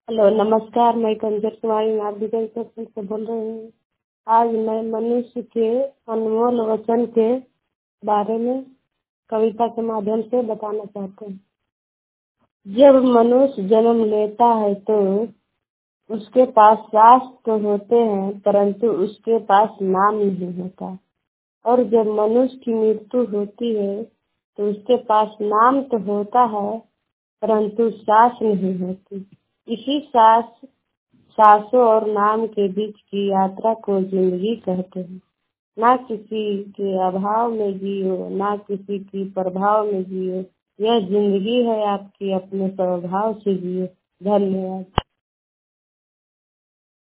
Hello नमस्कार, मैं कंचन कुमारी नागरिक से बोल रही हूँ। आज मैं मनुष्य के अनमोल वचन के बारे में कविता के माध्यम से बताना चाहते हैं। जब मनुष्य जन्म लेता है तो उसके पास सांस तो होते हैं, परंतु उसके पास नाम नहीं होता। और जब मनुष्य की मृत्यु होती है तो उसके पास नाम तो होता है, परंतु सांस नहीं होती। इसी सांसों और नाम के बीच की यात्रा को जिंदगी कहते हैं। ना किसी के अभाव में जियो, ना किसी की प्रभाव में जियो। यह जिंदगी है आपकी, अपने स्वभाव से जियो। धन्यवाद।